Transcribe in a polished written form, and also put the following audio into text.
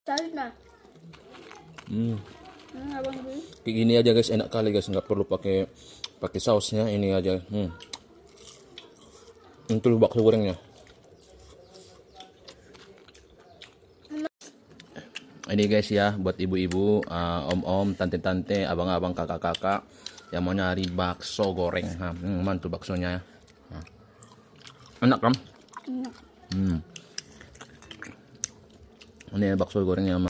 Cari na. Abang gue. Kayak gini aja guys, enak kali guys, nggak perlu pakai sausnya, ini aja. Untuk bakso gorengnya. Ini guys ya, buat ibu-ibu, om-om, tante-tante, abang-abang, kakak-kakak yang mau nyari bakso goreng. Mantul baksonya. Enak kan? Enak. Ini bakso gorengnya.